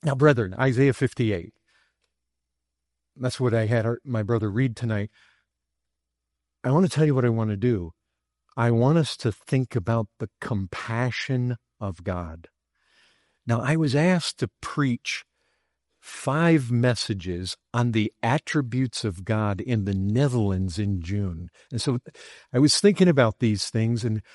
Now, brethren, Isaiah 58. That's what I had my brother read tonight. I want to tell you what I want to do. I want us to think about the compassion of God. Now, I was asked to preach 5 messages on the attributes of God in the Netherlands in June. And so I was thinking about these things, and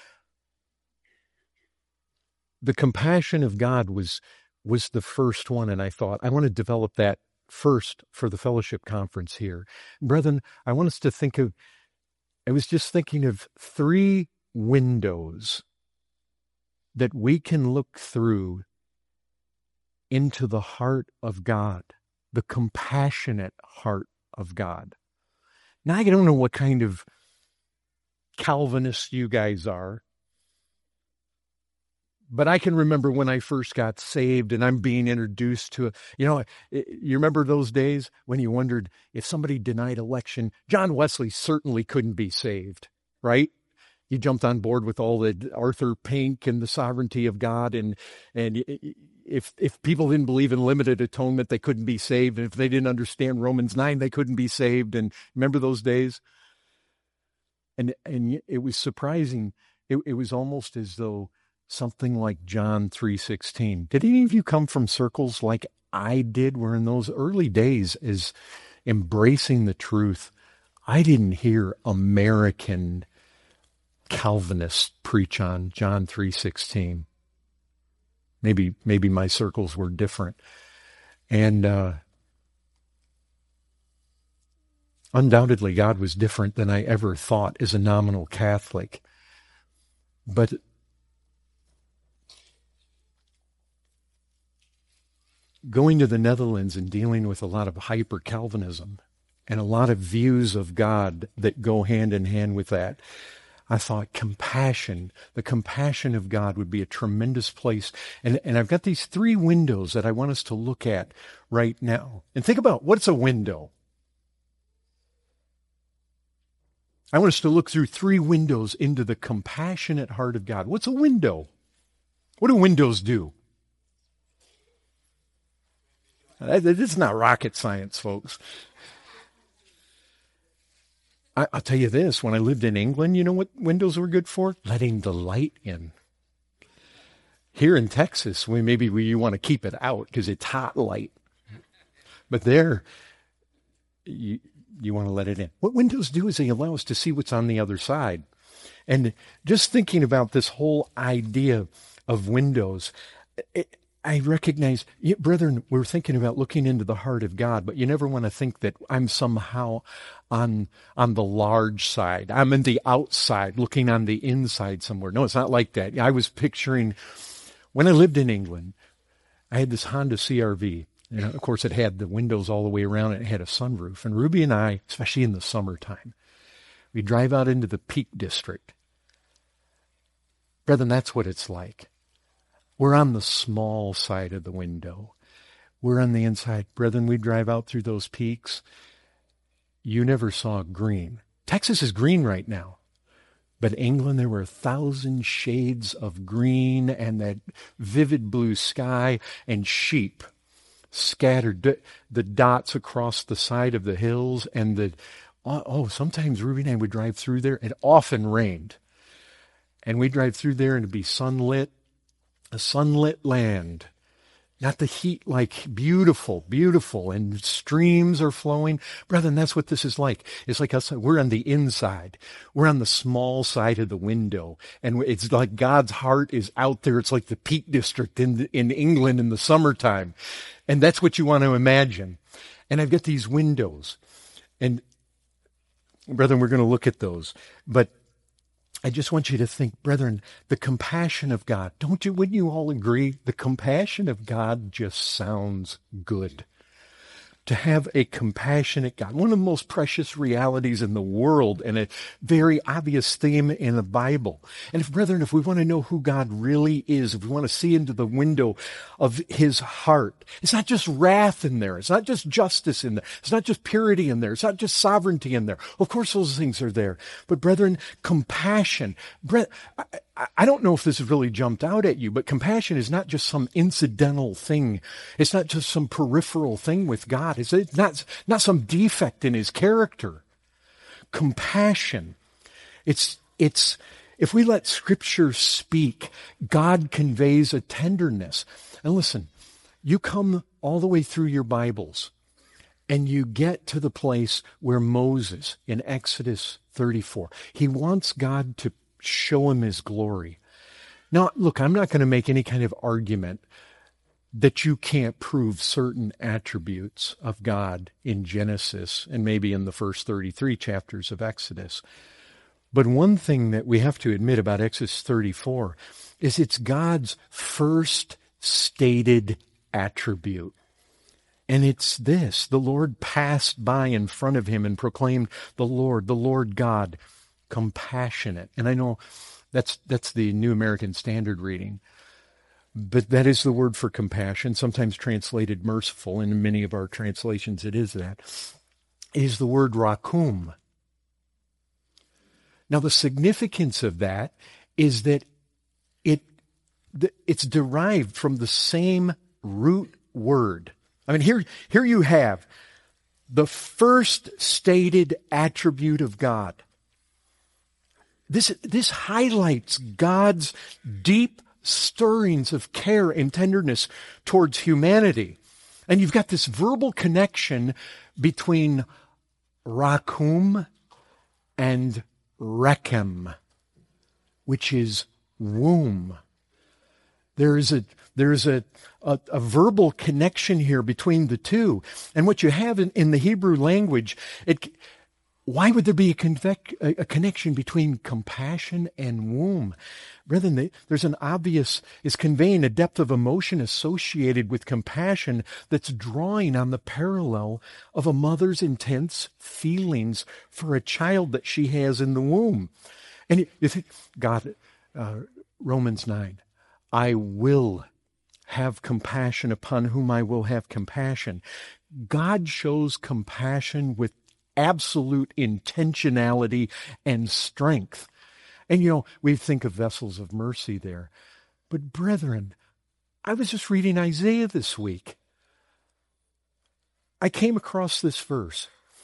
the compassion of God was the first one. And I thought, I want to develop that first for the fellowship conference here. Brethren, I want us to I was just thinking of 3 windows that we can look through into the heart of God, the compassionate heart of God. Now, I don't know what kind of Calvinists you guys are, but I can remember when I first got saved and I'm being introduced to, you remember those days when you wondered if somebody denied election, John Wesley certainly couldn't be saved, right? You jumped on board with all the Arthur Pink and the sovereignty of God, and if people didn't believe in limited atonement, they couldn't be saved. And if they didn't understand Romans 9, they couldn't be saved. And remember those days? And it was surprising. It was almost as though something like John 3:16. Did any of you come from circles like I did, where in those early days is embracing the truth? I didn't hear American Calvinists preach on John 3:16. Maybe my circles were different. And undoubtedly God was different than I ever thought as a nominal Catholic. But going to the Netherlands and dealing with a lot of hyper-Calvinism and a lot of views of God that go hand in hand with that, I thought the compassion of God would be a tremendous place. And I've got these 3 windows that I want us to look at right now. And think about, what's a window? I want us to look through 3 windows into the compassionate heart of God. What's a window? What do windows do? It's not rocket science, folks. I'll tell you this, when I lived in England, you know what windows were good for? Letting the light in. Here in Texas, you want to keep it out because it's hot light. But there, you want to let it in. What windows do is they allow us to see what's on the other side. And just thinking about this whole idea of windows, I recognize, brethren, we're thinking about looking into the heart of God, but you never want to think that I'm somehow on the large side. I'm in the outside, looking on the inside somewhere. No, it's not like that. I was picturing, when I lived in England, I had this Honda CR-V. And of course, it had the windows all the way around. It had a sunroof. And Ruby and I, especially in the summertime, we drive out into the Peak District. Brethren, that's what it's like. We're on the small side of the window. We're on the inside. Brethren, we drive out through those peaks. You never saw green. Texas is green right now. But England, there were 1,000 shades of green and that vivid blue sky and sheep scattered, the dots across the side of the hills. And sometimes Ruby and I would drive through there. It often rained. And we'd drive through there and it'd be sunlit. A sunlit land, not the heat, like beautiful, and streams are flowing. Brethren, that's what this is like. It's like us, we're on the inside. We're on the small side of the window. And it's like God's heart is out there. It's like the Peak District in England in the summertime. And that's what you want to imagine. And I've got these windows. And brethren, we're going to look at those. But I just want you to think, brethren, the compassion of God. Wouldn't you all agree? The compassion of God just sounds good. To have a compassionate God, one of the most precious realities in the world and a very obvious theme in the Bible. And brethren, if we want to know who God really is, if we want to see into the window of his heart, it's not just wrath in there. It's not just justice in there. It's not just purity in there. It's not just sovereignty in there. Of course, those things are there. But brethren, compassion. I don't know if this has really jumped out at you, but compassion is not just some incidental thing. It's not just some peripheral thing with God. It's not some defect in his character. Compassion. It's if we let Scripture speak, God conveys a tenderness. And listen, you come all the way through your Bibles, and you get to the place where Moses, in Exodus 34, he wants God to show him his glory. Now, look, I'm not going to make any kind of argument that you can't prove certain attributes of God in Genesis and maybe in the first 33 chapters of Exodus. But one thing that we have to admit about Exodus 34 is it's God's first stated attribute. And it's this: the Lord passed by in front of him and proclaimed, the Lord God, compassionate. And I know that's the New American Standard reading. But that is the word for compassion, sometimes translated merciful. In many of our translations it is that. It is the word rakum. Now the significance of that is that it's derived from the same root word. I mean, here you have the first stated attribute of God. This highlights God's deep stirrings of care and tenderness towards humanity. And you've got this verbal connection between rakum and rechem, which is womb. There is a verbal connection here between the two. And what you have in the Hebrew language, why would there be a connection between compassion and womb? Brethren, there's is conveying a depth of emotion associated with compassion that's drawing on the parallel of a mother's intense feelings for a child that she has in the womb. And you think, God, Romans 9, I will have compassion upon whom I will have compassion. God shows compassion with absolute intentionality and strength. And we think of vessels of mercy there. But brethren, I was just reading Isaiah this week. I came across this verse.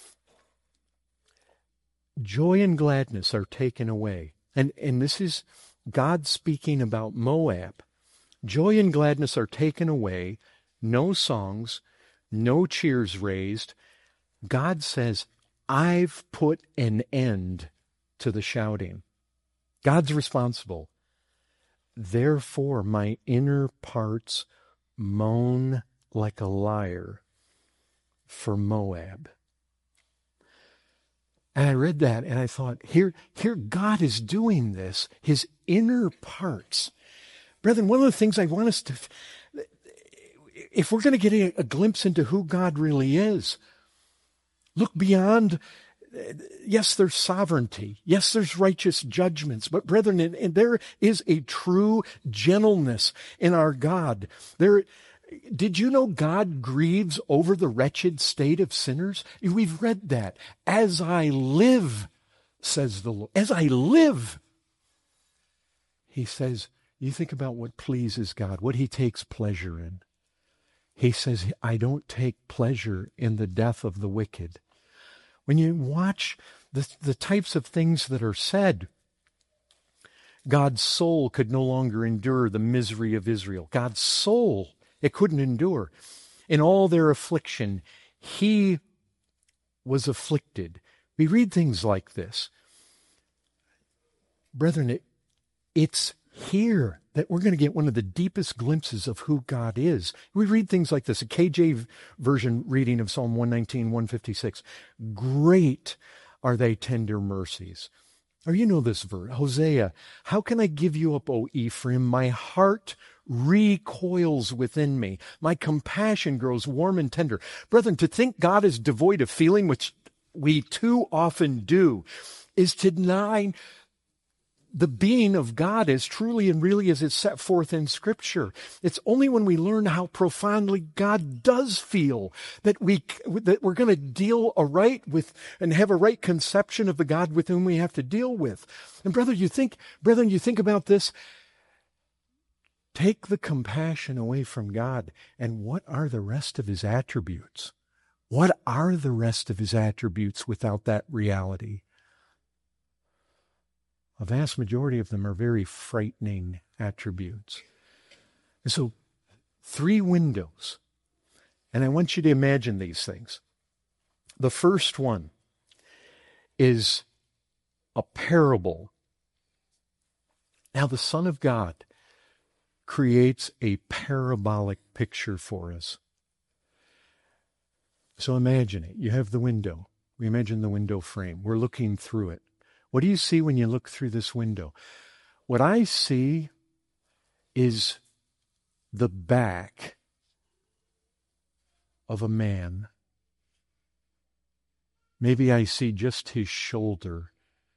Joy and gladness are taken away. And this is God speaking about Moab. Joy and gladness are taken away, no songs, no cheers raised. God says, I've put an end to the shouting. God's responsible. Therefore, my inner parts moan like a lyre for Moab. And I read that and I thought, here God is doing this, his inner parts. Brethren, one of the things I want us to, if we're going to get a glimpse into who God really is, look beyond, yes, there's sovereignty. Yes, there's righteous judgments. But brethren, and there is a true gentleness in our God. Did you know God grieves over the wretched state of sinners? We've read that. As I live, says the Lord. As I live. He says, you think about what pleases God, what he takes pleasure in. He says, I don't take pleasure in the death of the wicked. When you watch the types of things that are said, God's soul could no longer endure the misery of Israel. God's soul, it couldn't endure. In all their affliction, he was afflicted. We read things like this. Brethren, it's here that we're going to get one of the deepest glimpses of who God is. We read things like this, a KJ version reading of Psalm 119, 156. Great are thy tender mercies. Or you know this verse, Hosea, how can I give you up, O Ephraim? My heart recoils within me. My compassion grows warm and tender. Brethren, to think God is devoid of feeling, which we too often do, is to deny the being of God as truly and really as it's set forth in Scripture. It's only when we learn how profoundly God does feel that we're going to deal aright with and have a right conception of the God with whom we have to deal with. And brethren, you think about this. Take the compassion away from God, and what are the rest of his attributes? What are the rest of his attributes without that reality? A vast majority of them are very frightening attributes. And so, 3 windows. And I want you to imagine these things. The first one is a parable. Now, the Son of God creates a parabolic picture for us. So imagine it. You have the window. We imagine the window frame. We're looking through it. What do you see when you look through this window? What I see is the back of a man. Maybe I see just his shoulder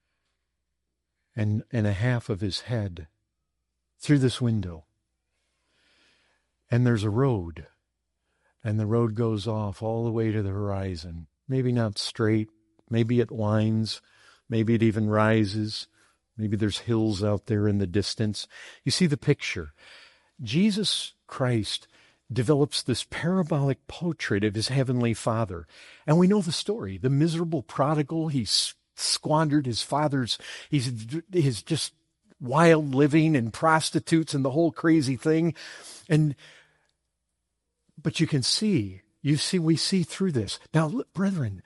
and a half of his head through this window. And there's a road, and the road goes off all the way to the horizon. Maybe not straight, maybe it winds, maybe it even rises, maybe there's hills out there in the distance. You see the picture. Jesus Christ develops this parabolic portrait of his heavenly Father. And we know the story. The miserable prodigal, he's squandered his father's, he's just wild living and prostitutes and the whole crazy thing. But you see we see through this. Now, look, brethren,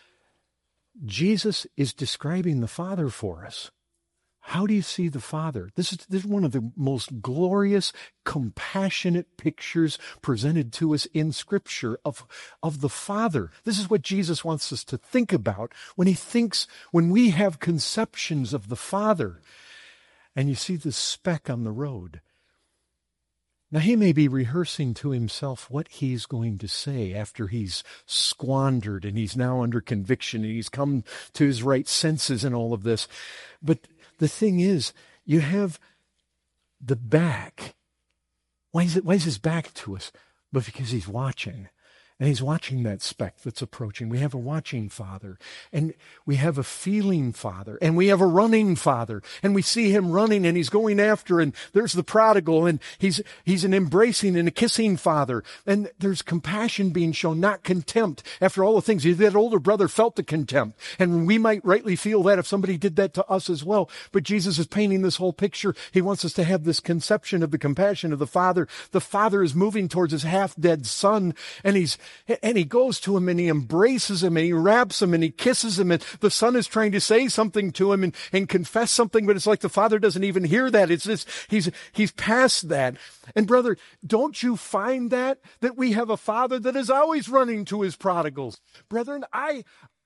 Jesus is describing the Father for us. How do you see the Father? This is one of the most glorious, compassionate pictures presented to us in Scripture of the Father. This is what Jesus wants us to think about when we have conceptions of the Father. And you see the speck on the road. Now, he may be rehearsing to himself what he's going to say after he's squandered and he's now under conviction and he's come to his right senses and all of this. But the thing is, you have the back. Why is his back to us? But because he's watching. And he's watching that speck that's approaching. We have a watching Father. And we have a feeling Father. And we have a running Father. And we see him running and he's going after. And there's the prodigal. And he's an embracing and a kissing Father. And there's compassion being shown, not contempt. After all the things, that older brother felt the contempt. And we might rightly feel that if somebody did that to us as well. But Jesus is painting this whole picture. He wants us to have this conception of the compassion of the Father. The Father is moving towards his half-dead son. And he goes to him and he embraces him and he wraps him and he kisses him, and the son is trying to say something to him and confess something, but it's like the Father doesn't even hear that. It's just, he's past that. And brother, don't you find that we have a Father that is always running to his prodigals? Brethren, I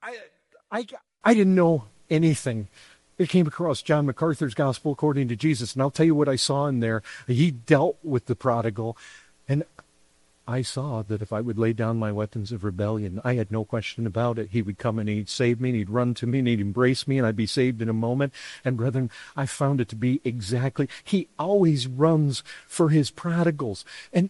didn't know anything. It came across John MacArthur's Gospel According to Jesus, and I'll tell you what I saw in there. He dealt with the prodigal, and I saw that if I would lay down my weapons of rebellion, I had no question about it. He would come and he'd save me, and he'd run to me, and he'd embrace me, and I'd be saved in a moment. And brethren, I found it to be exactly, he always runs for his prodigals. And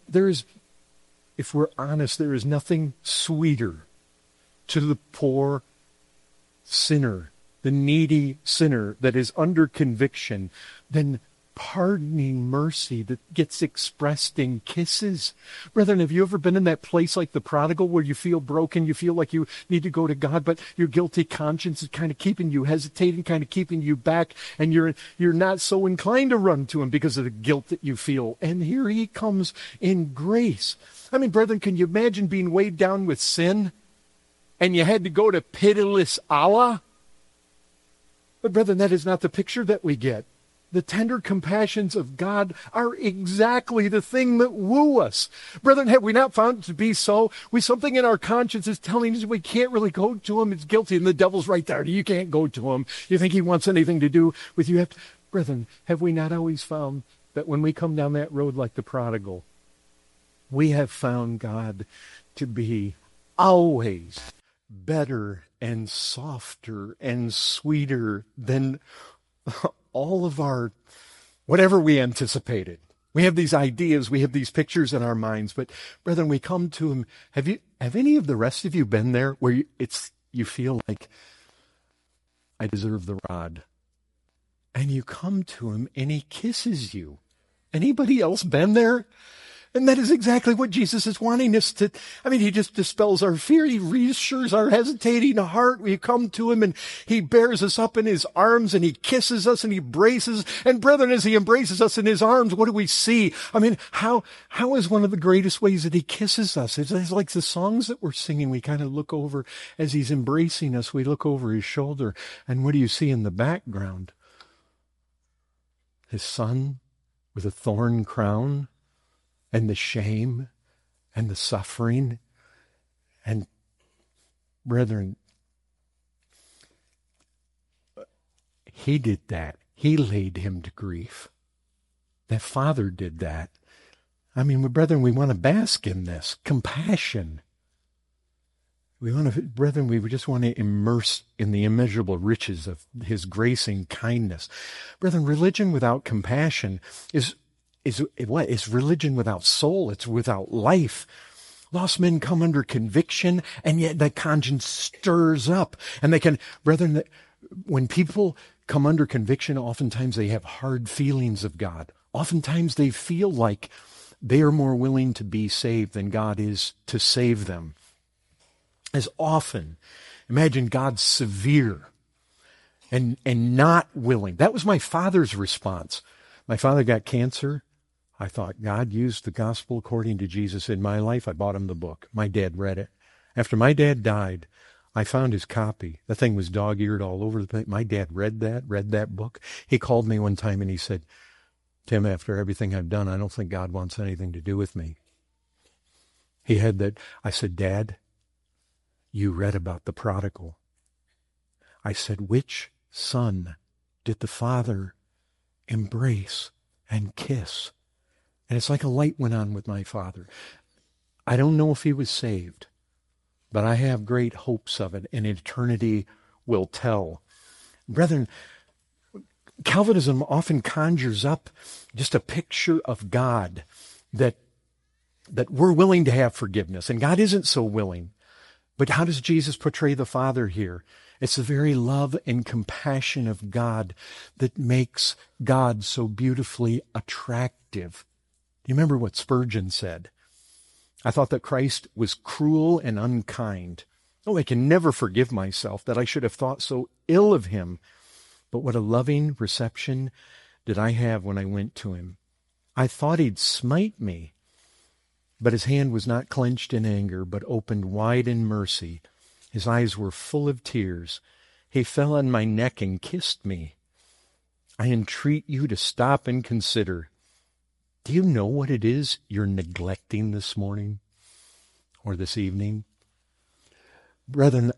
if we're honest, there is nothing sweeter to the poor sinner, the needy sinner that is under conviction, than pardoning mercy that gets expressed in kisses. Brethren, have you ever been in that place like the prodigal where you feel broken, you feel like you need to go to God, but your guilty conscience is kind of keeping you hesitating, kind of keeping you back, and you're not so inclined to run to him because of the guilt that you feel. And here he comes in grace. I mean, brethren, can you imagine being weighed down with sin and you had to go to pitiless Allah? But brethren, that is not the picture that we get. The tender compassions of God are exactly the thing that woo us. Brethren, have we not found it to be so? Something in our conscience is telling us we can't really go to him. It's guilty, and the devil's right there. You can't go to him. You think he wants anything to do with you? Brethren, have we not always found that when we come down that road like the prodigal, we have found God to be always better and softer and sweeter than all of our, whatever we anticipated. We have these ideas, we have these pictures in our minds, but brethren, we come to him. Have any of the rest of you been there where you feel like, I deserve the rod? And you come to him and he kisses you. Anybody else been there? And that is exactly what Jesus is wanting us to. He just dispels our fear. He reassures our hesitating heart. We come to him and he bears us up in his arms and he kisses us and he embraces. And brethren, as he embraces us in his arms, what do we see? How is one of the greatest ways that he kisses us? It's like the songs that we're singing. We kind of look over as he's embracing us. We look over his shoulder. And what do you see in the background? His son with a thorn crown. And the shame and the suffering. And brethren, he did that. He laid him to grief. That Father did that. Brethren, we want to bask in this compassion. Brethren, we just want to immerse in the immeasurable riches of his grace and kindness. Brethren, religion without compassion is what? It's religion without soul. It's without life. Lost men come under conviction, and yet the conscience stirs up. And brethren, when people come under conviction, oftentimes they have hard feelings of God. Oftentimes they feel like they are more willing to be saved than God is to save them. As often, imagine God's severe and not willing. That was my father's response. My father got cancer. I thought God used the gospel according to Jesus in my life. I bought him the book. My dad read it. After my dad died, I found his copy. The thing was dog-eared all over the place. My dad read that book. He called me one time and he said, Tim, after everything I've done, I don't think God wants anything to do with me. He had that. I said, Dad, you read about the prodigal. I said, which son did the father embrace and kiss? And it's like a light went on with my father. I don't know if he was saved, but I have great hopes of it, and eternity will tell. Brethren, Calvinism often conjures up just a picture of God that we're willing to have forgiveness, and God isn't so willing. But how does Jesus portray the Father here? It's the very love and compassion of God that makes God so beautifully attractive. You remember what Spurgeon said? I thought that Christ was cruel and unkind. Oh, I can never forgive myself that I should have thought so ill of him. But what a loving reception did I have when I went to him. I thought he'd smite me, but his hand was not clenched in anger, but opened wide in mercy. His eyes were full of tears. He fell on my neck and kissed me. I entreat you to stop and consider. Do you know what it is you're neglecting this morning or this evening? Brethren,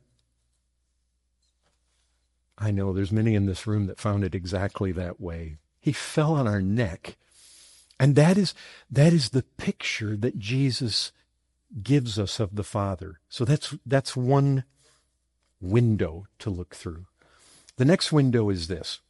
I know there's many in this room that found it exactly that way. He fell on our neck. And that is the picture that Jesus gives us of the Father. So that's one window to look through. The next window is this.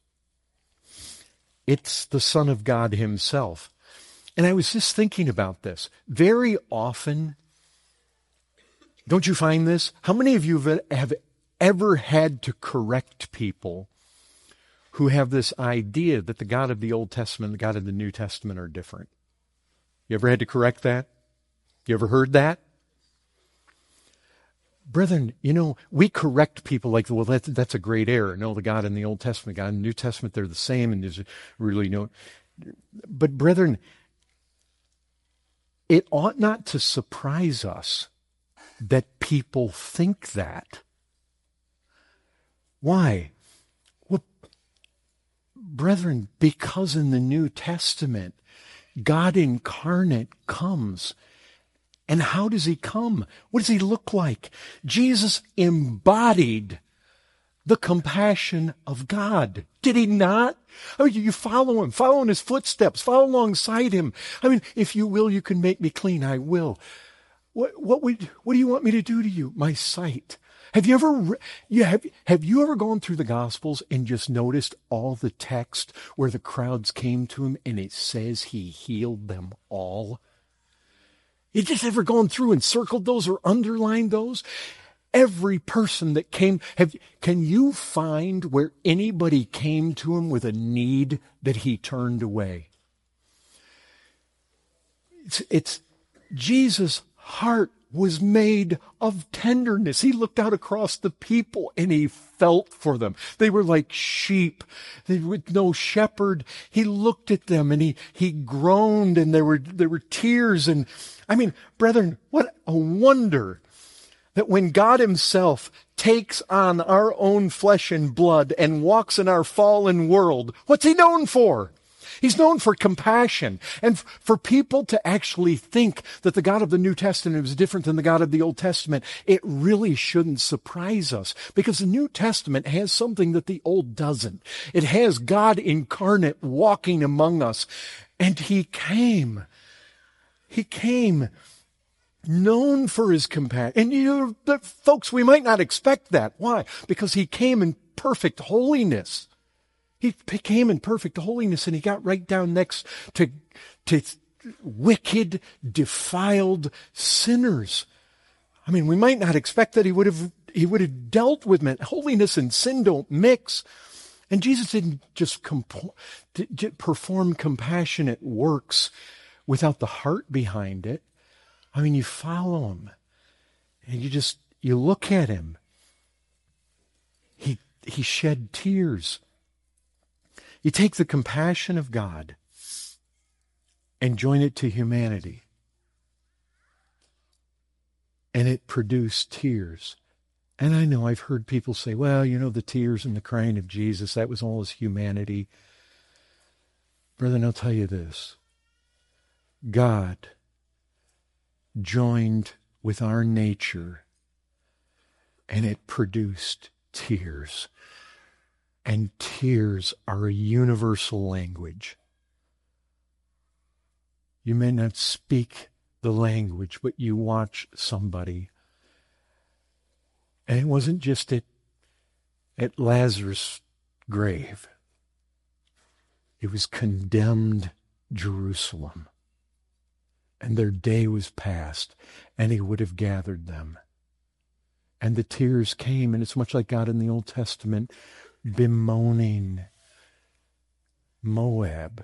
It's the Son of God himself. And I was just thinking about this. Very often, don't you find this? How many of you have ever had to correct people who have this idea that the God of the Old Testament and the God of the New Testament are different? You ever had to correct that? You ever heard that? Brethren, we correct people like, well, that's a great error. No, the God in the Old Testament, God in the New Testament, they're the same, and there's really no... But brethren, it ought not to surprise us that people think that. Why? Well, brethren, because in the New Testament, God incarnate comes. And how does he come? What does he look like? Jesus embodied the compassion of God. Did he not? You follow him, follow in his footsteps, follow alongside him. If you will, you can make me clean. I will. What do you want me to do to you? My sight. Have you ever have you ever gone through the Gospels and just noticed all the text where the crowds came to him and it says he healed them all? You just ever gone through and circled those or underlined those? Every person that came, can you find where anybody came to him with a need that he turned away? It's Jesus' heart was made of tenderness. He looked out across the people and he felt for them. They were like sheep with no shepherd. He looked at them and he groaned, and there were tears. And I mean, brethren, what a wonder that when God himself takes on our own flesh and blood and walks in our fallen world, what's he known for? He's known for compassion, and for people to actually think that the God of the New Testament is different than the God of the Old Testament. It really shouldn't surprise us, because the New Testament has something that the Old doesn't. It has God incarnate walking among us, and he came known for his compassion. And folks, we might not expect that. Why? Because he came in perfect holiness. He came in perfect holiness, and he got right down next to wicked, defiled sinners. I mean, we might not expect that he would have dealt with men. Holiness and sin don't mix. And Jesus didn't just perform compassionate works without the heart behind it. I mean, you follow him, and you look at him. He shed tears. You take the compassion of God and join it to humanity, and it produced tears. And I know I've heard people say, well, the tears and the crying of Jesus, that was all his humanity. Brethren, I'll tell you this. God joined with our nature, and it produced tears. And tears are a universal language. You may not speak the language, but you watch somebody. And it wasn't just at Lazarus' grave. It was condemned Jerusalem. And their day was past, and he would have gathered them. And the tears came, and it's much like God in the Old Testament bemoaning Moab.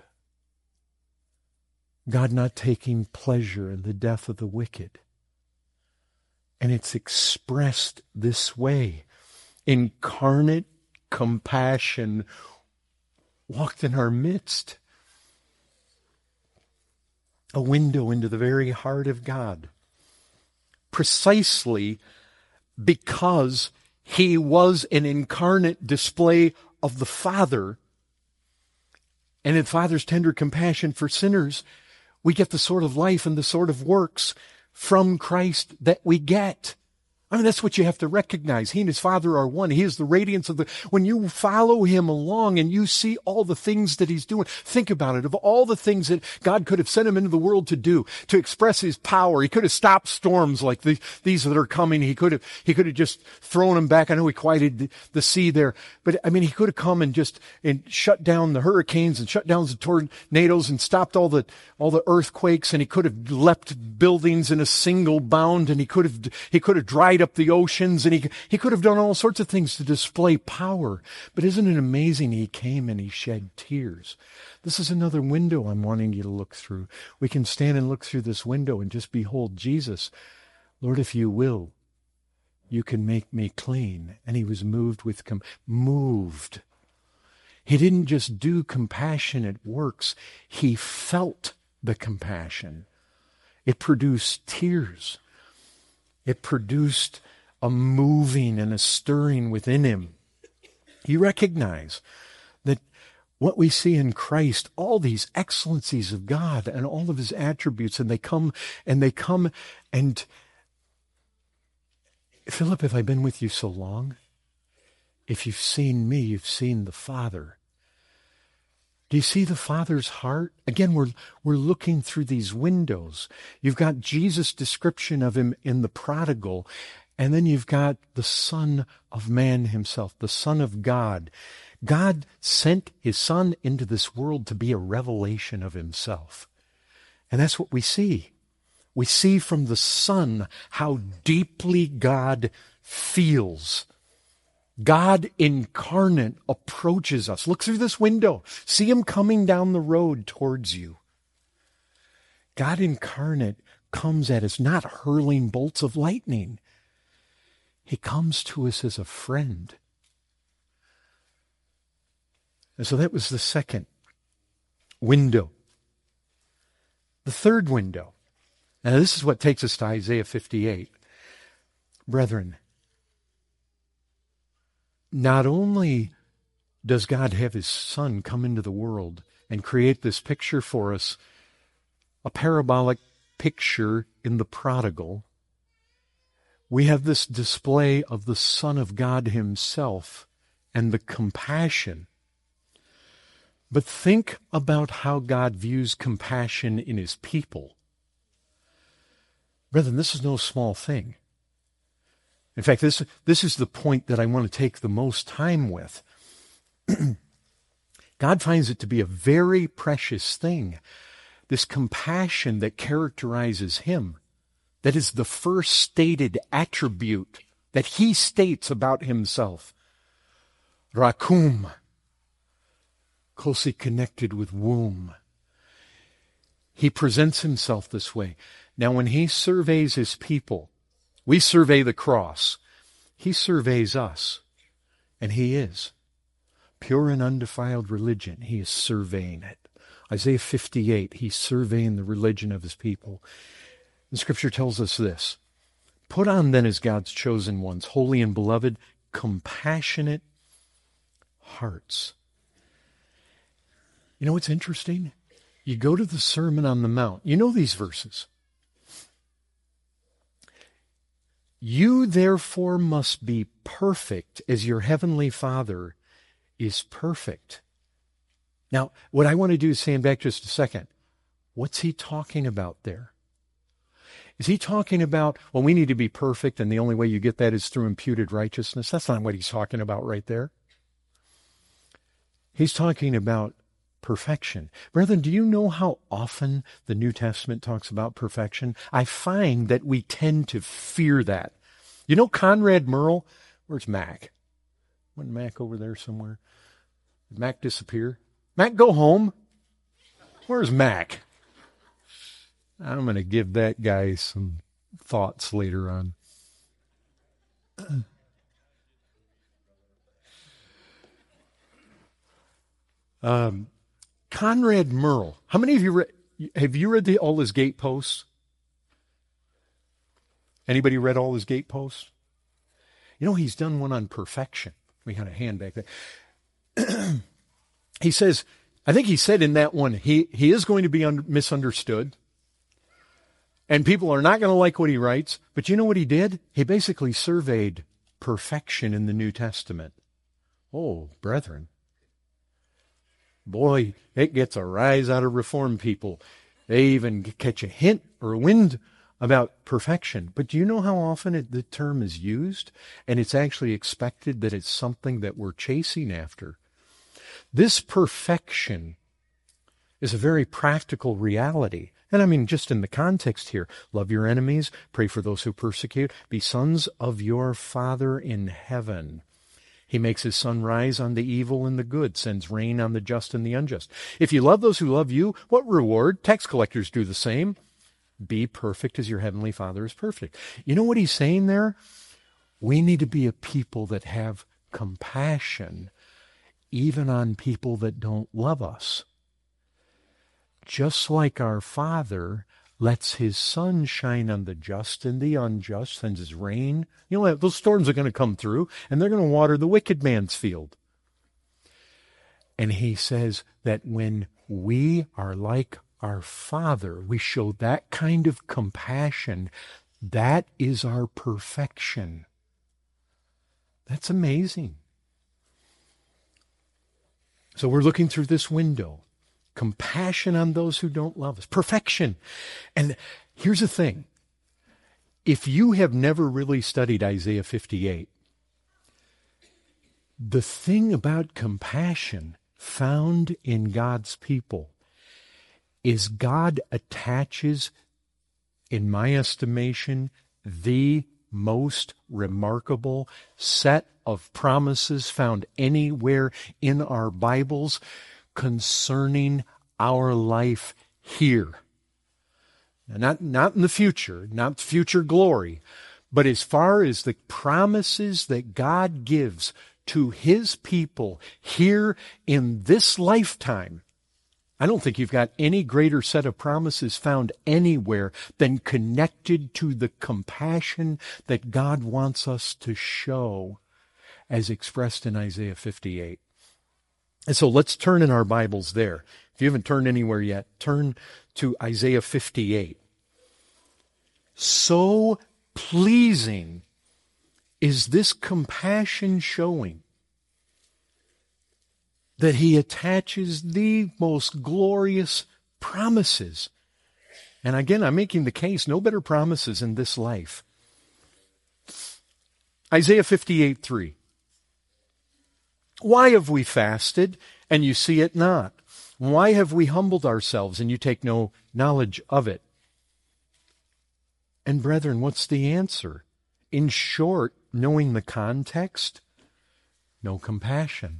God not taking pleasure in the death of the wicked. And it's expressed this way. Incarnate compassion walked in our midst. A window into the very heart of God. Precisely because he was an incarnate display of the Father, and in Father's tender compassion for sinners, we get the sort of life and the sort of works from Christ that we get. I mean, that's what you have to recognize. He and his Father are one. He is the radiance of when you follow him along and you see all the things that he's doing, think about it. Of all the things that God could have sent him into the world to do, to express his power, he could have stopped storms like these that are coming. He could have just thrown them back. I know he quieted the sea there, but I mean, he could have come and shut down the hurricanes and shut down the tornadoes and stopped all the earthquakes, and he could have leapt buildings in a single bound, and he could have dried up the oceans, and he could have done all sorts of things to display power. But isn't it amazing he came and he shed tears? This is another window I'm wanting you to look through. We can stand and look through this window and just behold Jesus. Lord, if you will, you can make me clean. And he was moved. He didn't just do compassionate works. He felt the compassion. It produced tears. It produced a moving and a stirring within him. You recognize that what we see in Christ, all these excellencies of God and all of his attributes, and they come and Philip, have I been with you so long? If you've seen me, you've seen the Father. Do you see the Father's heart? Again, we're looking through these windows. You've got Jesus' description of him in the prodigal, And then you've got the Son of Man himself, the Son of God. God sent his Son into this world to be a revelation of himself. And that's what we see. We see from the Son how deeply God feels. God incarnate approaches us. Look through this window. See him coming down the road towards you. God incarnate comes at us not hurling bolts of lightning. He comes to us as a friend. And so that was the second window. The third window. Now this is what takes us to Isaiah 58. Brethren, not only does God have his Son come into the world and create this picture for us, a parabolic picture in the prodigal, we have this display of the Son of God himself and the compassion. But think about how God views compassion in his people. Brethren, this is no small thing. In fact, this is the point that I want to take the most time with. God finds it to be a very precious thing, this compassion that characterizes him, that is the first stated attribute that he states about himself. Rakum, closely connected with womb. He presents himself this way. Now, when he surveys his people, we survey the cross. He surveys us, and he is. Pure and undefiled religion, he is surveying it. Isaiah 58, he's surveying the religion of his people. And Scripture tells us this: put on then as God's chosen ones, holy and beloved, compassionate hearts. You know what's interesting? You go to the Sermon on the Mount. You know these verses. You therefore must be perfect as your heavenly Father is perfect. Now, what I want to do is stand back just a second. What's he talking about there? Is he talking about, well, we need to be perfect and the only way you get that is through imputed righteousness? That's not what he's talking about right there. He's talking about perfection. Brethren, do you know how often the New Testament talks about perfection? I find that we tend to fear that. You know Conrad Merle? Where's Mac? Wasn't Mac over there somewhere? Did Mac disappear? Mac, go home. Where's Mac? I'm going to give that guy some thoughts later on. Conrad Merle. How many of you have you read all his gate posts? Anybody read all his gate posts? You know, he's done one on perfection. We had a hand back there. He says, I think he said in that one, he is going to be misunderstood. And people are not going to like what he writes. But you know what he did? He basically surveyed perfection in the New Testament. Oh, brethren. Boy, it gets a rise out of Reformed people. They even catch a hint or a wind about perfection. But do you know how often the term is used? And it's actually expected that it's something that we're chasing after. This perfection is a very practical reality. And I mean, just in the context here, love your enemies, pray for those who persecute, be sons of your Father in heaven. He makes his sun rise on the evil and the good, sends rain on the just and the unjust. If you love those who love you, what reward? Tax collectors do the same. Be perfect as your heavenly Father is perfect. You know what he's saying there? We need to be a people that have compassion even on people that don't love us. Just like our Father lets his sun shine on the just and the unjust, sends his rain. You know, those storms are going to come through, and they're going to water the wicked man's field. And he says that when we are like our Father, we show that kind of compassion. That is our perfection. That's amazing. So we're looking through this window. Compassion on those who don't love us. Perfection. And here's the thing. If you have never really studied Isaiah 58, the thing about compassion found in God's people is God attaches, in my estimation, the most remarkable set of promises found anywhere in our Bibles concerning our life here. Now, not in the future, not future glory, but as far as the promises that God gives to His people here in this lifetime, I don't think you've got any greater set of promises found anywhere than connected to the compassion that God wants us to show as expressed in Isaiah 58. And so let's turn in our Bibles there. If you haven't turned anywhere yet, turn to Isaiah 58. So pleasing is this compassion showing that He attaches the most glorious promises. And again, I'm making the case, no better promises in this life. Isaiah 58:3. Why have we fasted, and you see it not? Why have we humbled ourselves, and you take no knowledge of it? And brethren, what's the answer? In short, knowing the context, no compassion.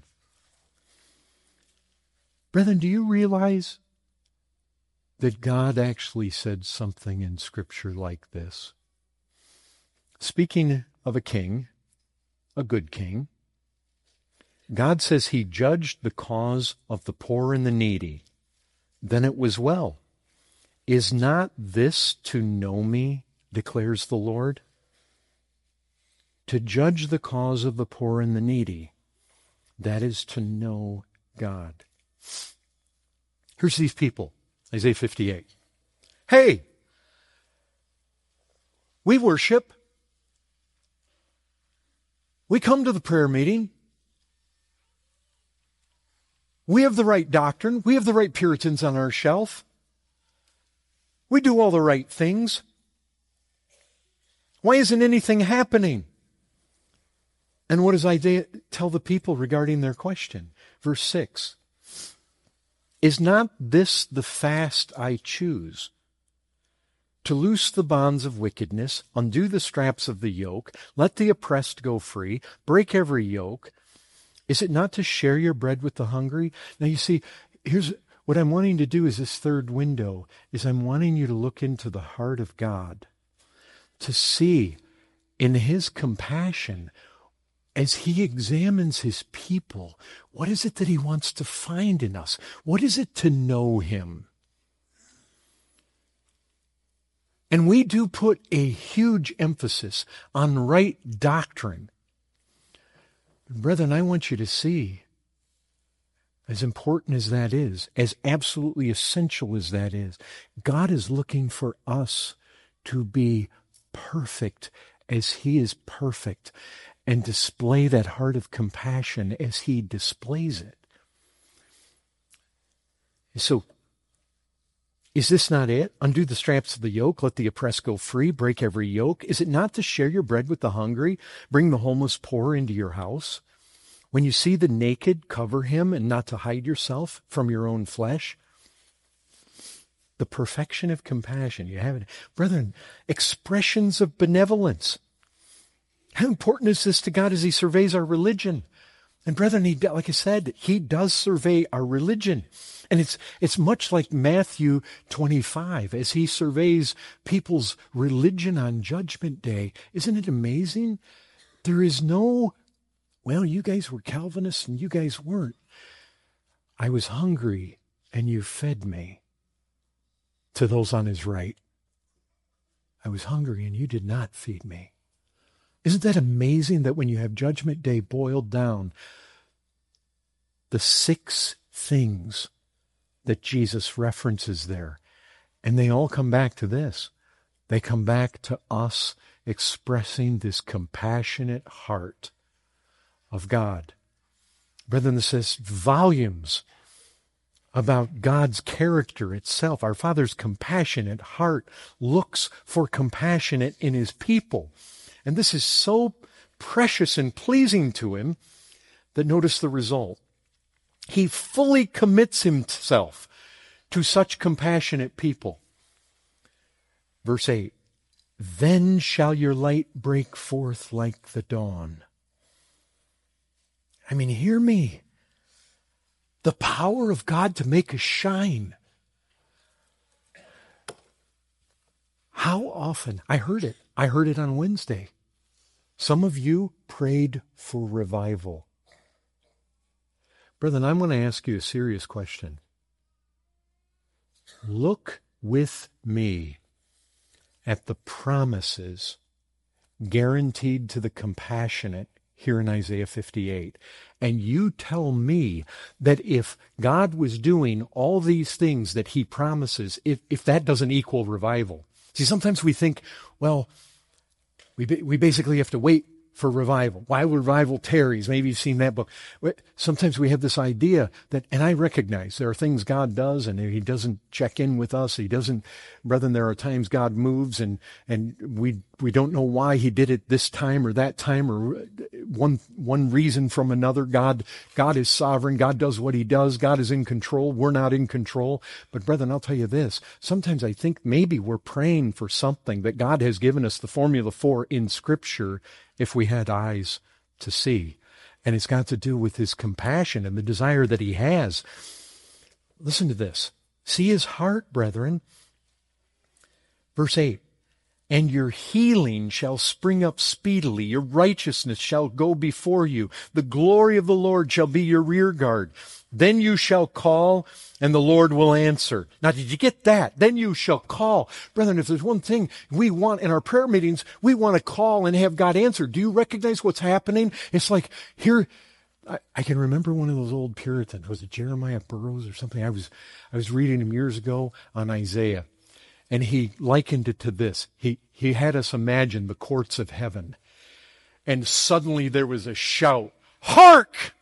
Brethren, do you realize that God actually said something in Scripture like this? Speaking of a king, a good king, God says He judged the cause of the poor and the needy. Then it was well. Is not this to know me, declares the Lord? To judge the cause of the poor and the needy, that is to know God. Here's these people, Isaiah 58. Hey, we worship. We come to the prayer meeting. We have the right doctrine. We have the right Puritans on our shelf. We do all the right things. Why isn't anything happening? And what does Isaiah tell the people regarding their question? Verse 6. Is not this the fast I choose? To loose the bonds of wickedness, undo the straps of the yoke, let the oppressed go free, break every yoke. Is it not to share your bread with the hungry? Now you see, here's what I'm wanting to do is this third window, is I'm wanting you to look into the heart of God, to see in His compassion, as He examines His people, what is it that He wants to find in us? What is it to know Him? And we do put a huge emphasis on right doctrine. Brethren, I want you to see, as important as that is, as absolutely essential as that is, God is looking for us to be perfect as He is perfect and display that heart of compassion as He displays it. So, is this not it? Undo the straps of the yoke, let the oppressed go free, break every yoke. Is it not to share your bread with the hungry, bring the homeless poor into your house? When you see the naked, cover him, and not to hide yourself from your own flesh? The perfection of compassion, you have it. Brethren, expressions of benevolence. How important is this to God as He surveys our religion? And brethren, like I said, He does survey our religion. And it's much like Matthew 25, as He surveys people's religion on Judgment Day. Isn't it amazing? There is no, well, you guys were Calvinists and you guys weren't. I was hungry and you fed me. To those on His right, I was hungry and you did not feed me. Isn't that amazing that when you have Judgment Day boiled down, the 6 things that Jesus references there, and they all come back to this. They come back to us expressing this compassionate heart of God. Brethren, this says volumes about God's character itself. Our Father's compassionate heart looks for compassionate in His people. And this is so precious and pleasing to Him that notice the result. He fully commits Himself to such compassionate people. Verse 8, then shall your light break forth like the dawn. I mean, hear me. The power of God to make us shine. How often? I heard it on Wednesday. Some of you prayed for revival. Brethren, I'm going to ask you a serious question. Look with me at the promises guaranteed to the compassionate here in Isaiah 58. And you tell me that if God was doing all these things that He promises, if that doesn't equal revival. See, sometimes we think, well, we basically have to wait for revival. While revival tarries, maybe you've seen that book. Sometimes we have this idea that, and I recognize there are things God does and He doesn't check in with us. He doesn't, brethren, there are times God moves and we don't know why He did it this time or that time or one reason from another. God is sovereign. God does what He does. God is in control. We're not in control. But brethren, I'll tell you this. Sometimes I think maybe we're praying for something that God has given us the formula for in Scripture if we had eyes to see. And it's got to do with His compassion and the desire that He has. Listen to this. See His heart, brethren. Verse 8. And your healing shall spring up speedily. Your righteousness shall go before you. The glory of the Lord shall be your rear guard. Then you shall call, and the Lord will answer. Now, did you get that? Then you shall call. Brethren, if there's one thing we want in our prayer meetings, we want to call and have God answer. Do you recognize what's happening? It's like here, I can remember one of those old Puritans. Was it Jeremiah Burroughs or something? I was reading him years ago on Isaiah, and he likened it to this. He had us imagine the courts of heaven, and suddenly there was a shout, "Hark!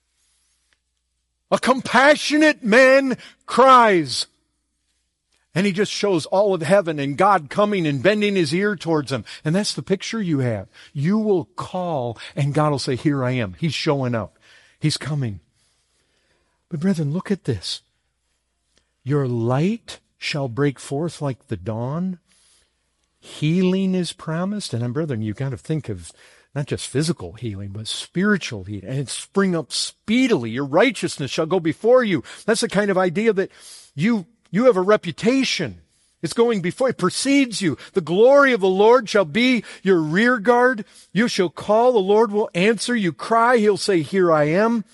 A compassionate man cries." And he just shows all of heaven and God coming and bending His ear towards them. And that's the picture you have. You will call and God will say, here I am. He's showing up. He's coming. But brethren, look at this. Your light shall break forth like the dawn. Healing is promised. And brethren, you've got to think of not just physical healing, but spiritual healing. And it spring up speedily. Your righteousness shall go before you. That's the kind of idea that you have a reputation. It's going before, it precedes you. The glory of the Lord shall be your rear guard. You shall call, the Lord will answer. You cry, He'll say, here I am.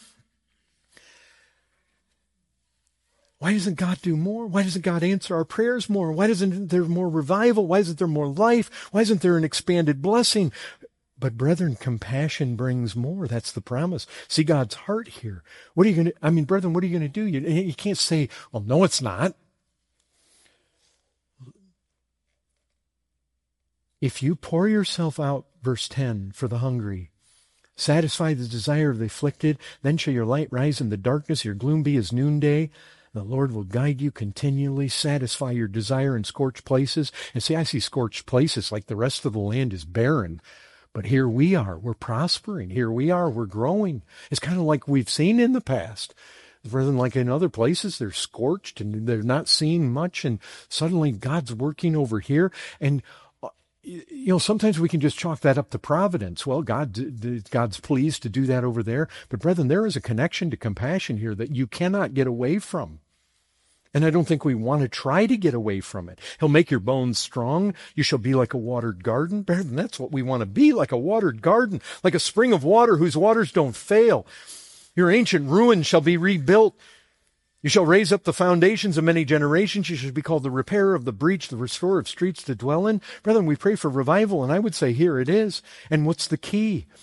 Why doesn't God do more? Why doesn't God answer our prayers more? Why isn't there more revival? Why isn't there more life? Why isn't there an expanded blessing? But brethren, compassion brings more. That's the promise. See God's heart here. What are you going to, brethren, what are you going to do? You can't say, well, no, it's not. If you pour yourself out, verse 10, for the hungry, satisfy the desire of the afflicted, then shall your light rise in the darkness, your gloom be as noonday. The Lord will guide you continually, satisfy your desire in scorched places. And see, I see scorched places like the rest of the land is barren. But here we are, we're prospering. Here we are, we're growing. It's kind of like we've seen in the past. Rather than like in other places, they're scorched and they're not seeing much. And suddenly God's working over here. And, sometimes we can just chalk that up to providence. Well, God's pleased to do that over there. But brethren, there is a connection to compassion here that you cannot get away from. And I don't think we want to try to get away from it. He'll make your bones strong. You shall be like a watered garden. Brethren, that's what we want to be, like a watered garden, like a spring of water whose waters don't fail. Your ancient ruins shall be rebuilt. You shall raise up the foundations of many generations. You shall be called the repairer of the breach, the restorer of streets to dwell in. Brethren, we pray for revival, and I would say here it is. And what's the key?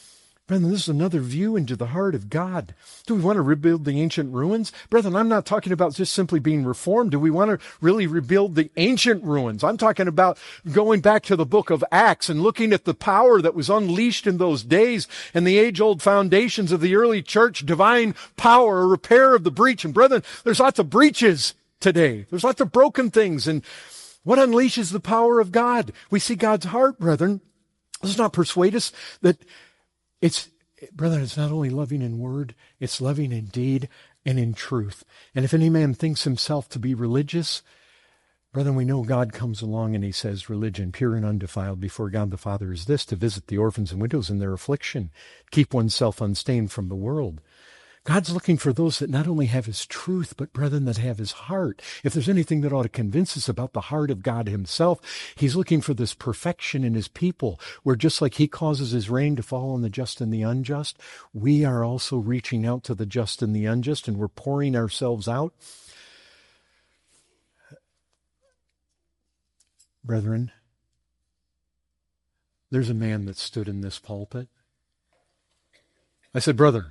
Brethren, this is another view into the heart of God. Do we want to rebuild the ancient ruins? Brethren, I'm not talking about just simply being reformed. Do we want to really rebuild the ancient ruins? I'm talking about going back to the book of Acts and looking at the power that was unleashed in those days and the age-old foundations of the early church, divine power, a repair of the breach. And brethren, there's lots of breaches today. There's lots of broken things. And what unleashes the power of God? We see God's heart, brethren. This does not persuade us that brethren, it's not only loving in word, it's loving in deed and in truth. And if any man thinks himself to be religious, brethren, we know God comes along and he says, religion, pure and undefiled before God the Father, is this, to visit the orphans and widows in their affliction, keep oneself unstained from the world. God's looking for those that not only have his truth, but brethren, that have his heart. If there's anything that ought to convince us about the heart of God himself, he's looking for this perfection in his people, where just like he causes his rain to fall on the just and the unjust, we are also reaching out to the just and the unjust, and we're pouring ourselves out. Brethren, there's a man that stood in this pulpit. I said, brother,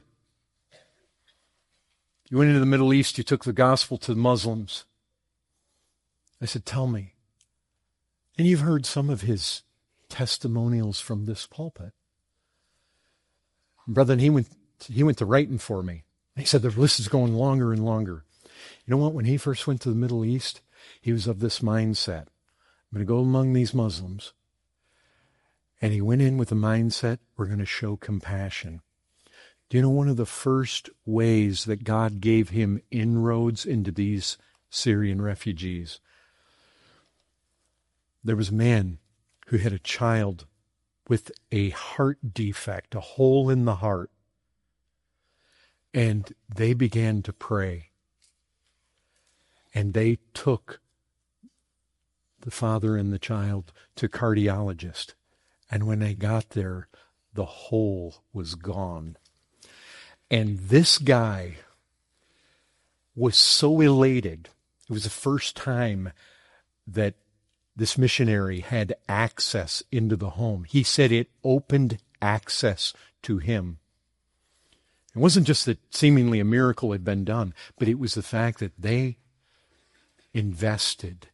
you went into the Middle East, you took the gospel to the Muslims. I said, tell me. And you've heard some of his testimonials from this pulpit. Brother, he went to writing for me. He said, the list is going longer and longer. You know what? When he first went to the Middle East, he was of this mindset. I'm going to go among these Muslims. And he went in with the mindset, we're going to show compassion. Do you know one of the first ways that God gave him inroads into these Syrian refugees? There was a man who had a child with a heart defect, a hole in the heart. And they began to pray. And they took the father and the child to cardiologist. And when they got there, the hole was gone. And this guy was so elated. It was the first time that this missionary had access into the home. He said it opened access to him. It wasn't just that seemingly a miracle had been done, but it was the fact that they invested.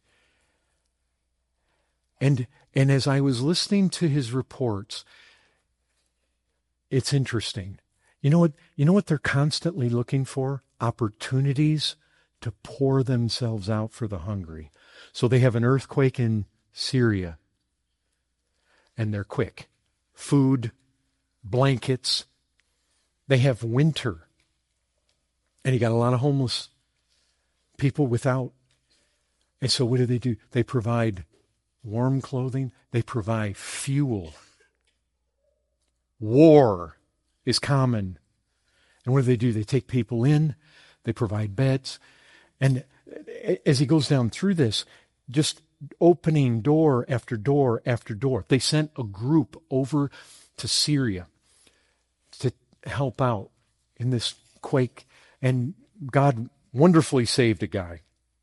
And as I was listening to his reports, it's interesting. You know what they're constantly looking for? Opportunities to pour themselves out for the hungry. So they have an earthquake in Syria, and they're quick. Food, blankets. They have winter. And you got a lot of homeless people without. And so what do? They provide warm clothing. They provide fuel. War is common. And what do? They take people in, they provide beds. And as he goes down through this, just opening door after door after door. They sent a group over to Syria to help out in this quake. And God wonderfully saved a guy.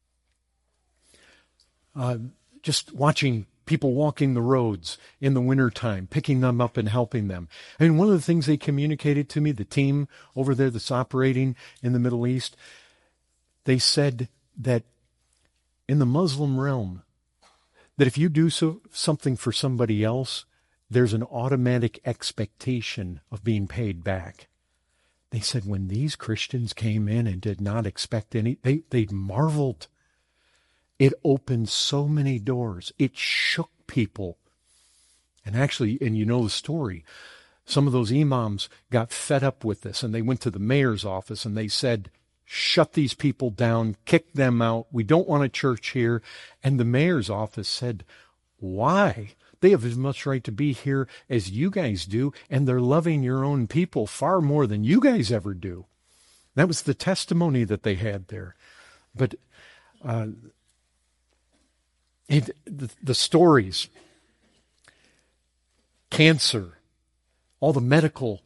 Just watching people walking the roads in the wintertime, picking them up and helping them. I mean, one of the things they communicated to me, the team over there that's operating in the Middle East, they said that in the Muslim realm, that if you do something for somebody else, there's an automatic expectation of being paid back. They said when these Christians came in and did not expect any, they marveled. It opened so many doors. It shook people. And actually, and you know the story, some of those imams got fed up with this, and they went to the mayor's office and they said, shut these people down, kick them out. We don't want a church here. And the mayor's office said, why? They have as much right to be here as you guys do, and they're loving your own people far more than you guys ever do. That was the testimony that they had there. But the stories, cancer, all the medical,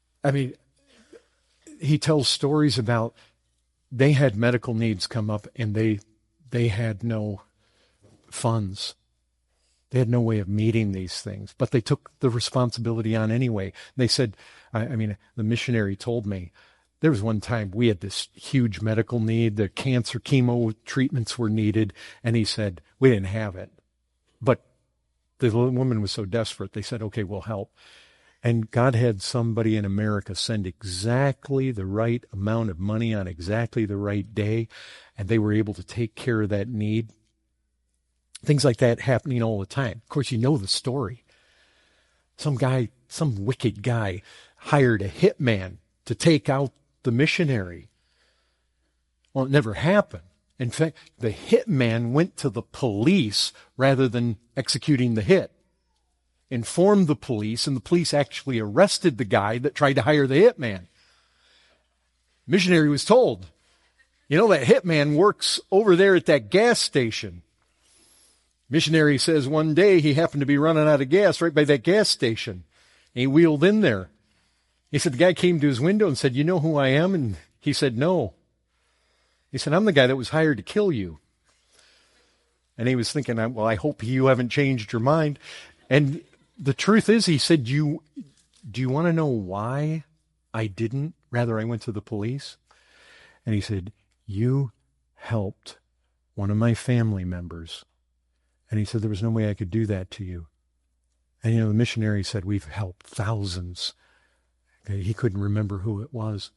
he tells stories about they had medical needs come up and they had no funds. They had no way of meeting these things, but they took the responsibility on anyway. They said, the missionary told me, there was one time we had this huge medical need. The cancer chemo treatments were needed. And he said, we didn't have it. But the woman was so desperate, they said, okay, we'll help. And God had somebody in America send exactly the right amount of money on exactly the right day. And they were able to take care of that need. Things like that happening all the time. Of course, you know the story. Some wicked guy hired a hitman to take out the missionary. Well, it never happened. In fact, the hitman went to the police rather than executing the hit. Informed the police, and the police actually arrested the guy that tried to hire the hitman. Missionary was told, that hitman works over there at that gas station. Missionary says one day he happened to be running out of gas right by that gas station. And he wheeled in there. He said, the guy came to his window and said, you know who I am? And he said, no. He said, I'm the guy that was hired to kill you. And he was thinking, well, I hope you haven't changed your mind. And the truth is, he said, do you want to know why I didn't? Rather, I went to the police. And he said, you helped one of my family members. And he said, there was no way I could do that to you. And, the missionary said, we've helped thousands. Okay, he couldn't remember who it was.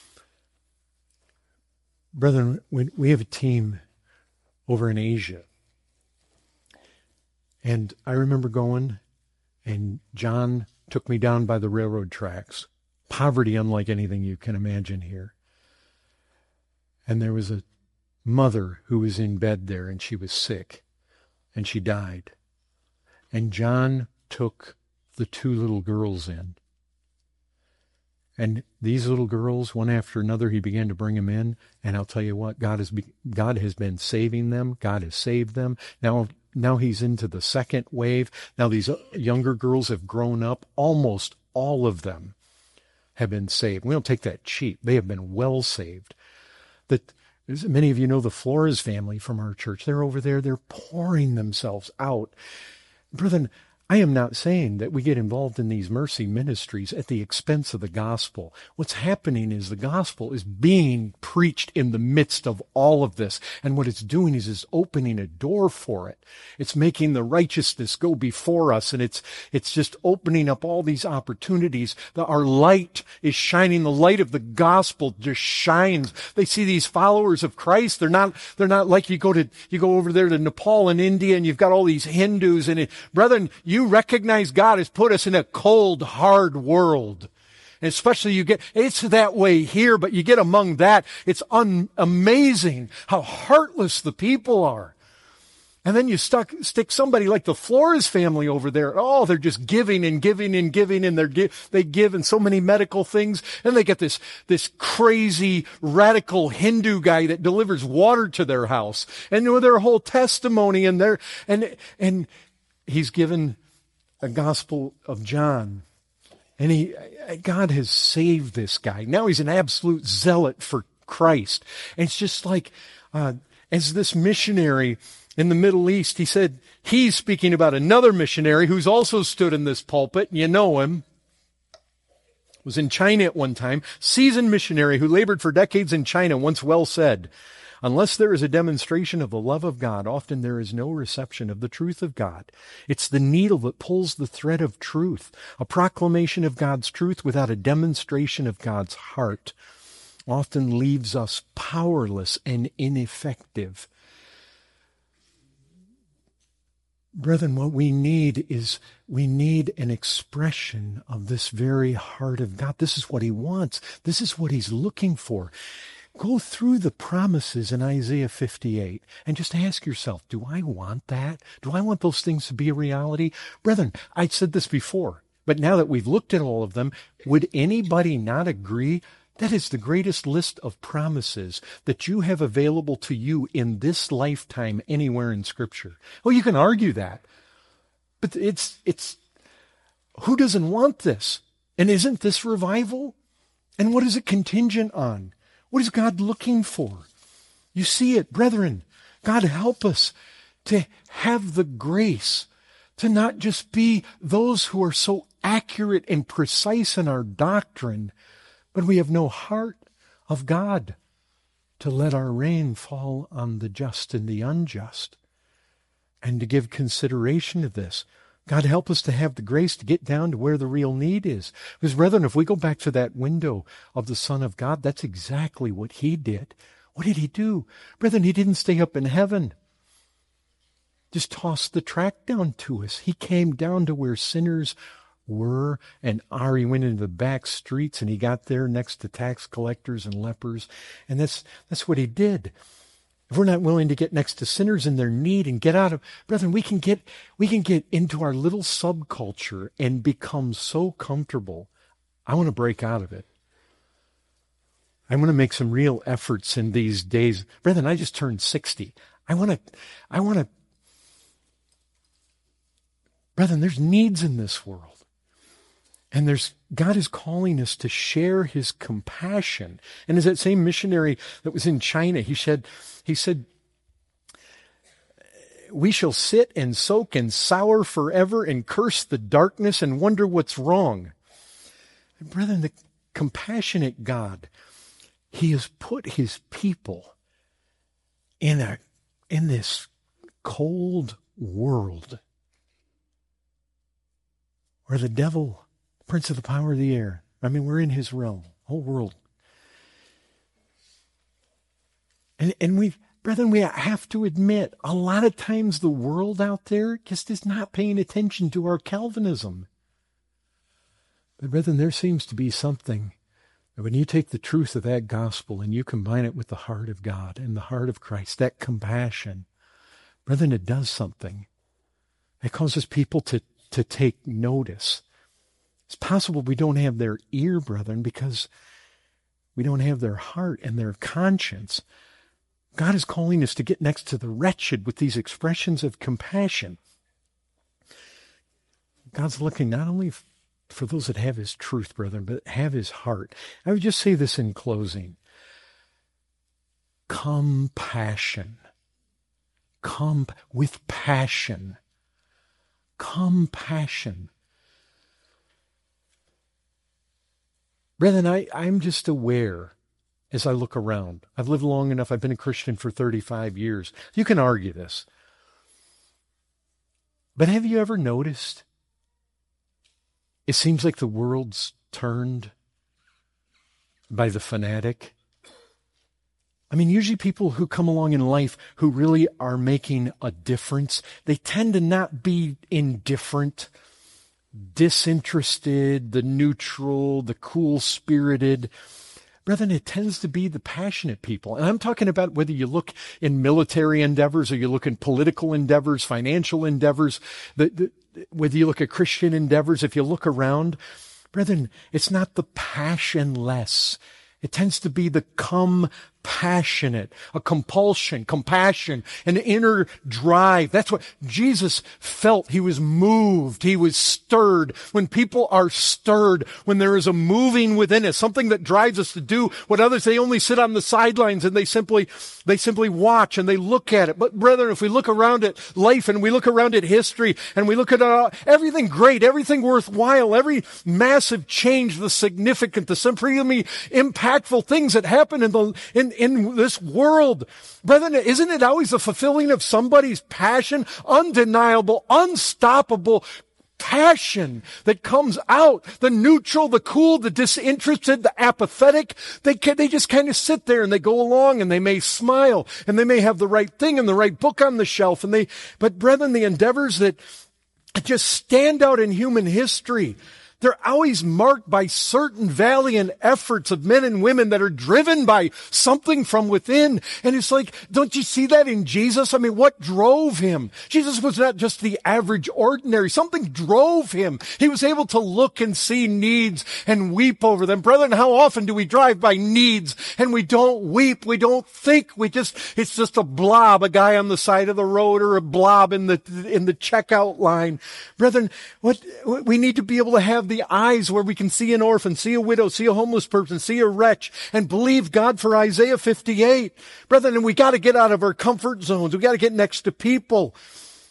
Brethren, we have a team over in Asia. And I remember going, and John took me down by the railroad tracks. Poverty unlike anything you can imagine here. And there was a mother who was in bed there, and she was sick, and she died. And John took the 2 little girls in. And these little girls, one after another, he began to bring them in. And I'll tell you what, God has been saving them. God has saved them. Now he's into the second wave. Now these younger girls have grown up. Almost all of them have been saved. We don't take that cheap. They have been well saved. That many of you know the Flores family from our church. They're over there. They're pouring themselves out. Brethren, I am not saying that we get involved in these mercy ministries at the expense of the gospel. What's happening is the gospel is being preached in the midst of all of this. And what it's doing is it's opening a door for it. It's making the righteousness go before us. And it's just opening up all these opportunities. Our light is shining. The light of the gospel just shines. They see these followers of Christ. They're not like you go over there to Nepal and India and you've got all these Hindus and brethren, you recognize God has put us in a cold, hard world. And especially it's that way here, but you get among that, it's amazing how heartless the people are. And then you stick somebody like the Flores family over there. Oh, they're just giving and giving and giving, and they give in so many medical things. And they get this crazy radical Hindu guy that delivers water to their house, and their whole testimony, and he's given a Gospel of John. And God has saved this guy. Now he's an absolute zealot for Christ. And it's just like, as this missionary in the Middle East, he said, he's speaking about another missionary who's also stood in this pulpit, and you know him. Was in China at one time. Seasoned missionary who labored for decades in China once well said, unless there is a demonstration of the love of God, often there is no reception of the truth of God. It's the needle that pulls the thread of truth. A proclamation of God's truth without a demonstration of God's heart often leaves us powerless and ineffective. Brethren, what we need is an expression of this very heart of God. This is what He wants. This is what He's looking for. Go through the promises in Isaiah 58 and just ask yourself, do I want that? Do I want those things to be a reality? Brethren, I said this before, but now that we've looked at all of them, would anybody not agree that is the greatest list of promises that you have available to you in this lifetime anywhere in Scripture? Well, you can argue that, but it's who doesn't want this? And isn't this revival? And what is it contingent on? What is God looking for? You see it, brethren. God help us to have the grace to not just be those who are so accurate and precise in our doctrine, but we have no heart of God to let our rain fall on the just and the unjust, and to give consideration to this. God, help us to have the grace to get down to where the real need is. Because, brethren, if we go back to that window of the Son of God, that's exactly what he did. What did he do? Brethren, he didn't stay up in heaven. Just toss the track down to us. He came down to where sinners were and are. He went into the back streets and he got there next to tax collectors and lepers. And that's what he did. If we're not willing to get next to sinners in their need and get out of, brethren, we can get into our little subculture and become so comfortable. I want to break out of it. I want to make some real efforts in these days. Brethren, I just turned 60. I want to, brethren, there's needs in this world. And God is calling us to share his compassion. And as that same missionary that was in China, he said, we shall sit and soak and sour forever and curse the darkness and wonder what's wrong. And brethren, the compassionate God, he has put his people in this cold world where the devil, prince of the power of the air, we're in his realm, whole world. And brethren, we have to admit, a lot of times the world out there just is not paying attention to our Calvinism. But brethren, there seems to be something that when you take the truth of that gospel and you combine it with the heart of God and the heart of Christ, that compassion, brethren, it does something. It causes people to take notice. It's possible we don't have their ear, brethren, because we don't have their heart and their conscience. God is calling us to get next to the wretched with these expressions of compassion. God's looking not only for those that have his truth, brethren, but have his heart. I would just say this in closing. Compassion. Come with passion. Compassion. Brethren, I'm just aware as I look around. I've lived long enough. I've been a Christian for 35 years. You can argue this. But have you ever noticed? It seems like the world's turned by the fanatic. Usually people who come along in life who really are making a difference, they tend to not be indifferent, disinterested, the neutral, the cool-spirited. Brethren, it tends to be the passionate people. And I'm talking about whether you look in military endeavors or you look in political endeavors, financial endeavors, whether you look at Christian endeavors, if you look around, brethren, it's not the passionless. It tends to be the compassionate, a compulsion, compassion, an inner drive. That's what Jesus felt. He was moved. He was stirred. When people are stirred, when there is a moving within us, something that drives us to do what others, they only sit on the sidelines and they simply watch and they look at it. But brethren, if we look around at life and we look around at history and we look at everything great, everything worthwhile, every massive change, the significant, the supremely impactful things that happen in this world. Brethren, isn't it always the fulfilling of somebody's passion? Undeniable, unstoppable passion that comes out. The neutral, the cool, the disinterested, the apathetic. They just kind of sit there and they go along and they may smile and they may have the right thing and the right book on the shelf. But brethren, the endeavors that just stand out in human history, they're always marked by certain valiant efforts of men and women that are driven by something from within. And it's like, don't you see that in Jesus? What drove him? Jesus was not just the average ordinary. Something drove him. He was able to look and see needs and weep over them. Brethren, how often do we drive by needs and we don't weep? We don't think. It's just a blob, a guy on the side of the road or a blob in the checkout line. Brethren, we need to be able to have the eyes where we can see an orphan, see a widow, see a homeless person, see a wretch, and believe God for Isaiah 58. Brethren, and we got to get out of our comfort zones. We got to get next to people.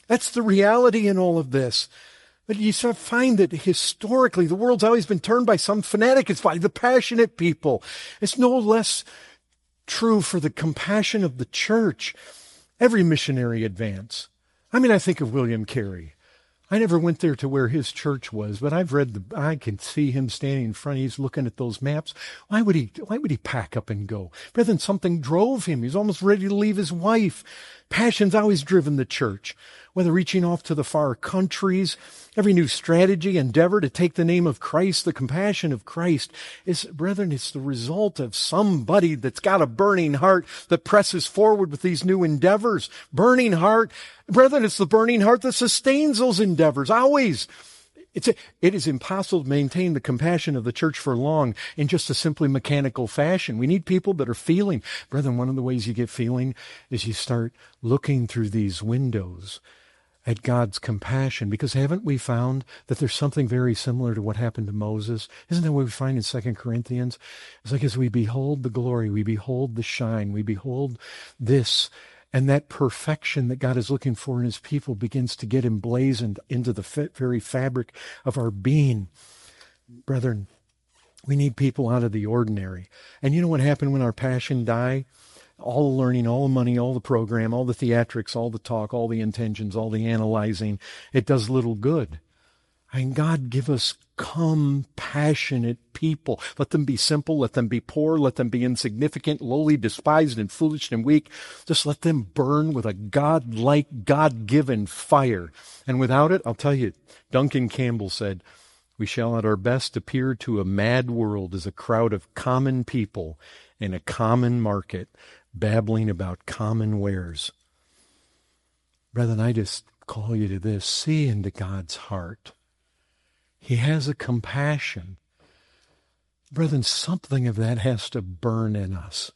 That's the reality in all of this. But you sort of find that historically the world's always been turned by some fanatic. It's by the passionate people. It's no less true for the compassion of the church. Every missionary advance. I mean, I think of William Carey. I never went there to where his church was, but I can see him standing in front. He's looking at those maps. Why would he pack up and go? Brethren, something drove him. He's almost ready to leave his wife. Passion's always driven the church, whether reaching off to the far countries, every new strategy, endeavor to take the name of Christ, the compassion of Christ is, brethren, it's the result of somebody that's got a burning heart that presses forward with these new endeavors. Burning heart. Brethren, it's the burning heart that sustains those endeavors, always. It is impossible to maintain the compassion of the church for long in just a simply mechanical fashion. We need people that are feeling. Brethren, one of the ways you get feeling is you start looking through these windows at God's compassion, because haven't we found that there's something very similar to what happened to Moses? Isn't that what we find in 2 Corinthians? It's like as we behold the glory, we behold the shine, we behold this, and that perfection that God is looking for in his people begins to get emblazoned into the very fabric of our being. Brethren, we need people out of the ordinary. And you know what happened when our passion died? All the learning, all the money, all the program, all the theatrics, all the talk, all the intentions, all the analyzing, it does little good. And God give us compassionate people. Let them be simple, let them be poor, let them be insignificant, lowly, despised, and foolish and weak. Just let them burn with a God-like, God-given fire. And without it, I'll tell you, Duncan Campbell said, we shall at our best appear to a mad world as a crowd of common people in a common market, babbling about common wares. Brethren, I just call you to this. See into God's heart. He has a compassion. Brethren, something of that has to burn in us.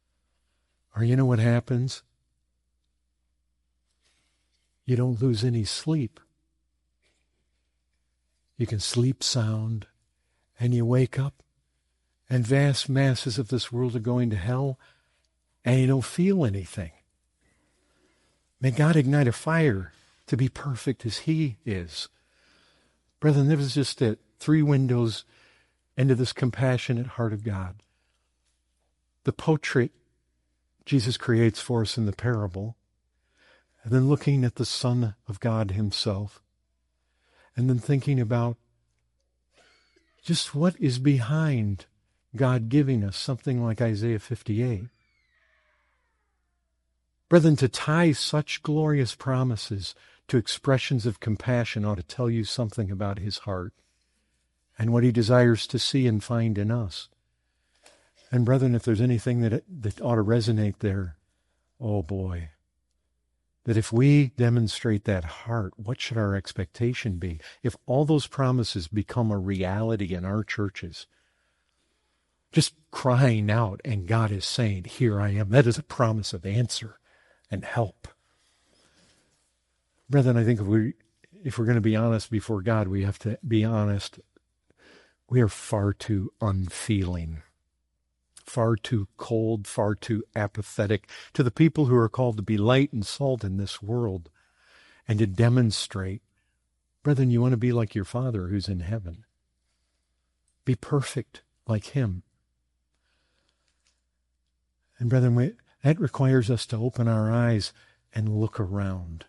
Or you know what happens? You don't lose any sleep. You can sleep sound, and you wake up, and vast masses of this world are going to hell, and you don't feel anything. May God ignite a fire to be perfect as he is. Brethren, there was just 3 windows into this compassionate heart of God. The portrait Jesus creates for us in the parable, and then looking at the Son of God himself, and then thinking about just what is behind God giving us something like Isaiah 58. Brethren, to tie such glorious promises to expressions of compassion ought to tell you something about his heart and what he desires to see and find in us. And brethren, if there's anything that ought to resonate there, oh boy, that if we demonstrate that heart, what should our expectation be? If all those promises become a reality in our churches, just crying out and God is saying, here I am, that is a promise of answer and help. Brethren, I think if we're going to be honest before God, we have to be honest. We are far too unfeeling, far too cold, far too apathetic to the people who are called to be light and salt in this world and to demonstrate. Brethren, you want to be like your Father who's in heaven. Be perfect like him. And brethren, that requires us to open our eyes and look around.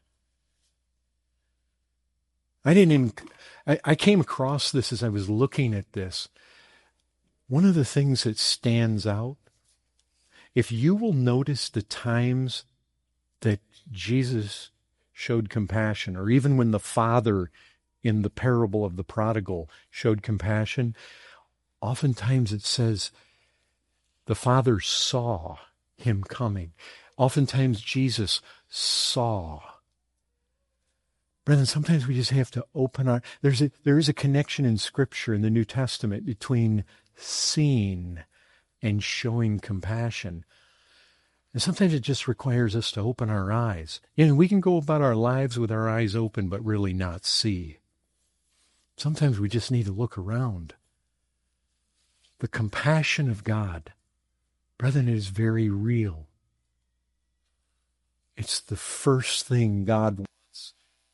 I came across this as I was looking at this. One of the things that stands out, if you will notice the times that Jesus showed compassion, or even when the Father in the parable of the prodigal showed compassion, oftentimes it says the Father saw him coming. Oftentimes Jesus saw. Brethren, sometimes we just have to open our... There is a connection in Scripture in the New Testament between seeing and showing compassion. And sometimes it just requires us to open our eyes. You know, we can go about our lives with our eyes open but really not see. Sometimes we just need to look around. The compassion of God, brethren, is very real. It's the first thing God wants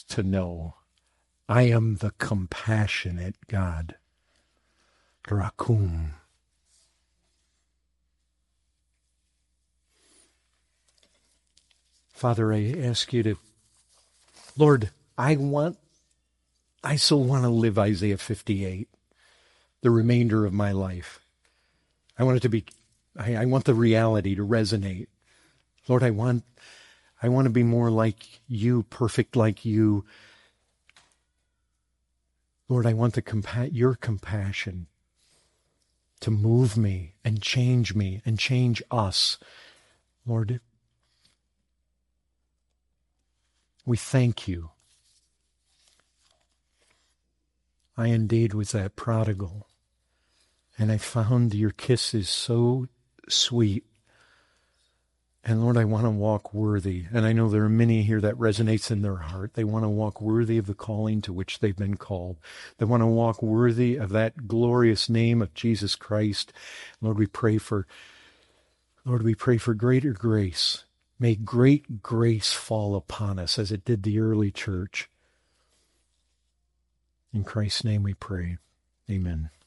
to know I am the compassionate God. Rakum. Father, I ask you to, Lord, I so want to live Isaiah 58, the remainder of my life. I want it to be, I want the reality to resonate. Lord, I want to be more like you, perfect like you. Lord, I want your compassion to move me and change us. Lord, we thank you. I indeed was that prodigal, and I found your kisses so sweet. And Lord, I want to walk worthy. And I know there are many here that resonates in their heart. They want to walk worthy of the calling to which they've been called. They want to walk worthy of that glorious name of Jesus Christ. Lord, we pray for greater grace. May great grace fall upon us as it did the early church. In Christ's name we pray. Amen.